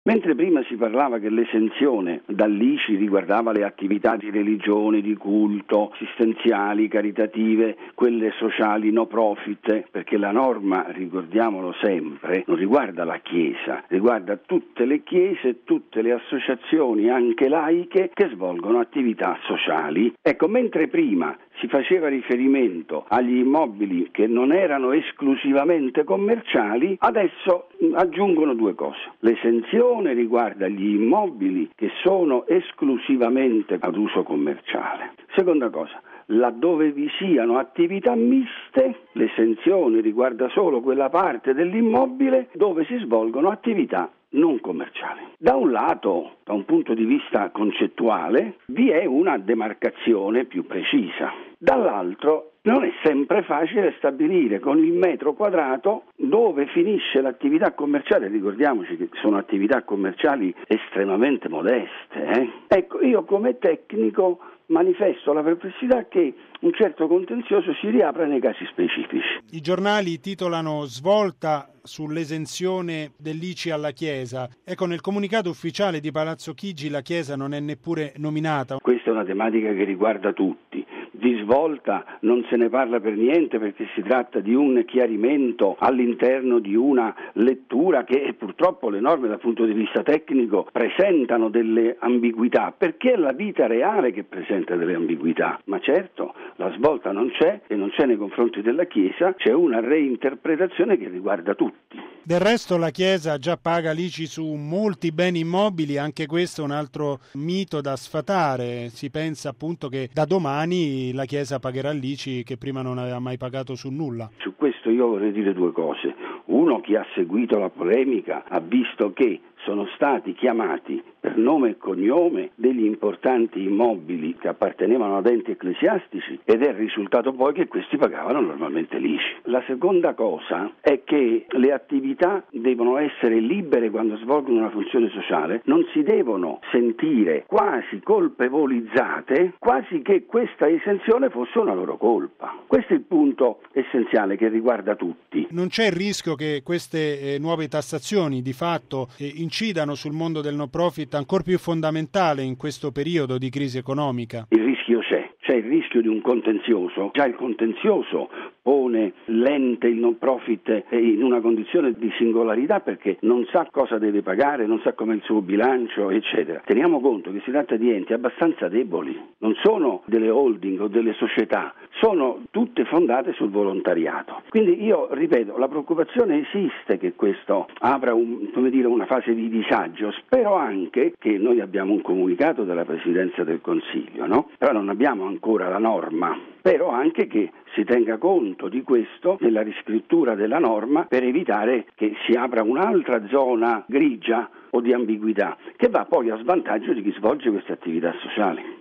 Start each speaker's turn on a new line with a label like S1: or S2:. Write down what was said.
S1: Mentre prima si parlava che l'esenzione dall'ICI riguardava le attività di religione, di culto, assistenziali, caritative, quelle sociali no profit, perché la norma, ricordiamolo sempre, non riguarda la Chiesa, riguarda tutte le chiese, tutte le associazioni, anche laiche, che svolgono attività sociali. Ecco, mentre prima si faceva riferimento agli immobili che non erano esclusivamente commerciali, adesso aggiungono due cose. L'esenzione riguarda gli immobili che sono esclusivamente ad uso commerciale. Seconda cosa, laddove vi siano attività miste, l'esenzione riguarda solo quella parte dell'immobile dove si svolgono attività non commerciali. Da un lato, da un punto di vista concettuale, vi è una demarcazione più precisa. Dall'altro, non è sempre facile stabilire con il metro quadrato dove finisce l'attività commerciale. Ricordiamoci che sono attività commerciali estremamente modeste. Ecco, io come tecnico manifesto la perplessità che un certo contenzioso si riapra nei casi specifici.
S2: I giornali titolano svolta sull'esenzione dell'ICI alla Chiesa. Ecco, nel comunicato ufficiale di Palazzo Chigi la Chiesa non è neppure nominata.
S1: Questa è una tematica che riguarda tutti. Di svolta non se ne parla per niente perché si tratta di un chiarimento all'interno di una lettura che purtroppo le norme dal punto di vista tecnico presentano delle ambiguità, perché è la vita reale che presenta delle ambiguità. Ma certo, la svolta non c'è e non c'è nei confronti della Chiesa, c'è una reinterpretazione che riguarda tutti.
S2: Del resto la Chiesa già paga l'ICI su molti beni immobili, anche questo è un altro mito da sfatare. Si pensa appunto che da domani la Chiesa pagherà l'ICI che prima non aveva mai pagato su nulla.
S1: Su questo io vorrei dire due cose. Uno, chi ha seguito la polemica ha visto che sono stati chiamati per nome e cognome degli importanti immobili che appartenevano ad enti ecclesiastici ed è il risultato poi che questi pagavano normalmente l'ICI. La seconda cosa è che le attività devono essere libere quando svolgono una funzione sociale, non si devono sentire quasi colpevolizzate, quasi che questa esenzione fosse una loro colpa. Questo è il punto essenziale che riguarda tutti.
S2: Non c'è il rischio che queste nuove tassazioni di fatto incidano sul mondo del no profit ancora più fondamentale in questo periodo di crisi economica?
S1: Il rischio c'è il rischio di un contenzioso. Già il contenzioso pone l'ente, il non profit in una condizione di singolarità perché non sa cosa deve pagare, non sa com'è il suo bilancio, eccetera. Teniamo conto che si tratta di enti abbastanza deboli, non sono delle holding o delle società, sono tutte fondate sul volontariato. Quindi io ripeto, la preoccupazione esiste che questo apra una fase di disagio. Spero anche che noi abbiamo un comunicato della Presidenza del Consiglio, no? Però non abbiamo ancora la norma. Spero anche che si tenga conto di questo nella riscrittura della norma per evitare che si apra un'altra zona grigia o di ambiguità che va poi a svantaggio di chi svolge queste attività sociali.